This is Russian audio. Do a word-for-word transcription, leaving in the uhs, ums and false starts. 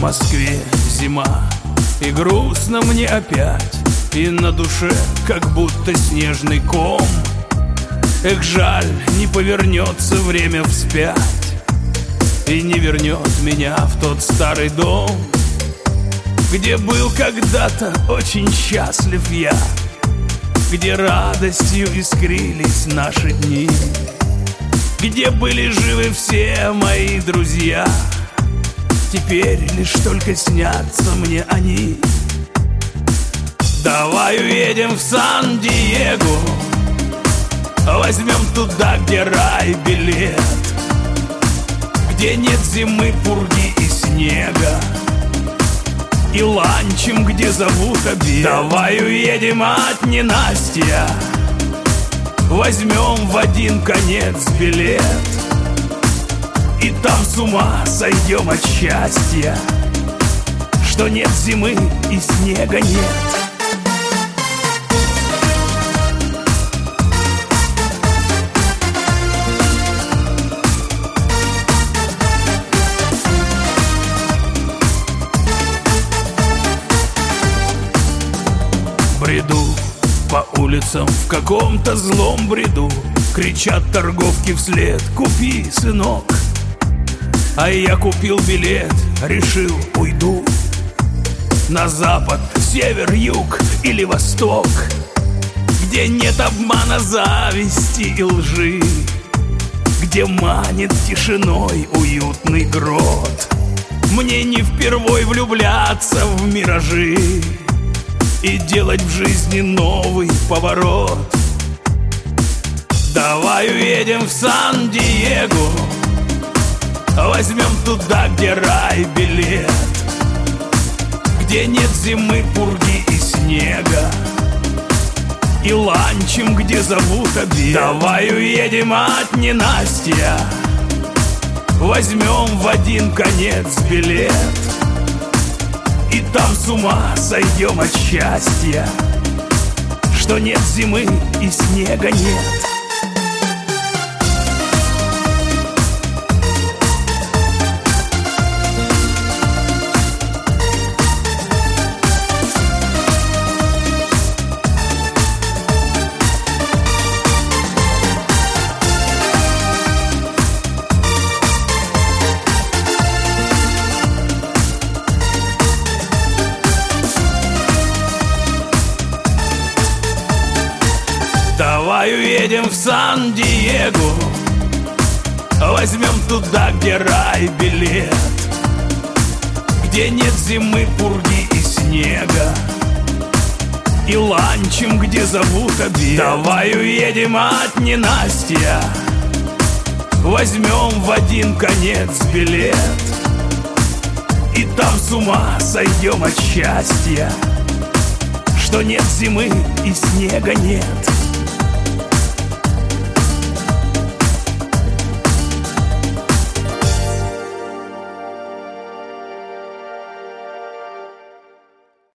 Москве зима, и грустно мне опять, и на душе как будто снежный ком. Эх, жаль, не повернется время вспять и не вернет меня в тот старый дом, где был когда-то очень счастлив я, где радостью искрились наши дни, где были живы все мои друзья. Теперь лишь только снятся мне они. Давай уедем в Сан-Диего, возьмем туда, где рай билет, где нет зимы, пурги и снега, и ланчем, где зовут обед. Давай уедем от ненастья, возьмем в один конец билет, и там с ума сойдем от счастья, что нет зимы и снега нет. Бреду по улицам в каком-то злом бреду, кричат торговки вслед: купи, сынок. А я купил билет, решил, уйду на запад, север, юг или восток, где нет обмана, зависти и лжи, где манит тишиной уютный грот. Мне не впервой влюбляться в миражи и делать в жизни новый поворот. Давай уедем в Сан-Диего, возьмем туда, где рай билет, где нет зимы, пурги и снега, и ланчем, где зовут обед. Давай уедем от ненастья, возьмем в один конец билет, и там с ума сойдем от счастья, что нет зимы и снега нет. Давай уедем в Сан-Диего, возьмем туда, где рай билет, где нет зимы, пурги и снега, и ланчем, где зовут обед. Давай уедем от ненастья, возьмем в один конец билет, и там с ума сойдем от счастья, что нет зимы и снега нет.